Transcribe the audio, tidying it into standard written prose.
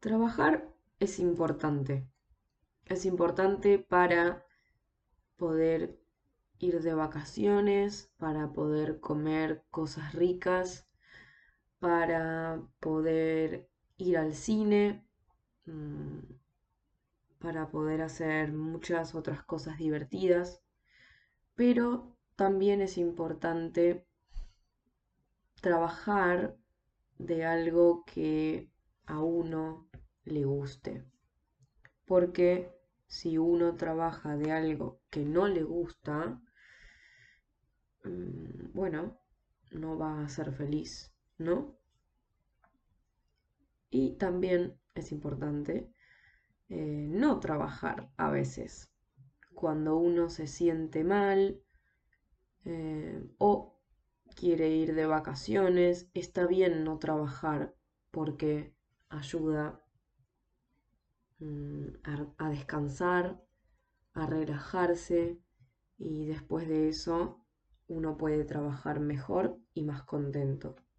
Trabajar es importante. Es importante para poder ir de vacaciones, para poder comer cosas ricas, para poder ir al cine, mm, para poder hacer muchas otras cosas divertidas. Pero también es importante trabajar de algo que a uno le guste. Porque si uno trabaja de algo que no le gusta, bueno, no va a ser feliz, ¿no? Y también es importante no trabajar a veces. Cuando uno se siente mal o quiere ir de vacaciones, está bien no trabajar porque ayuda a descansar, a relajarse y después de eso uno puede trabajar mejor y más contento.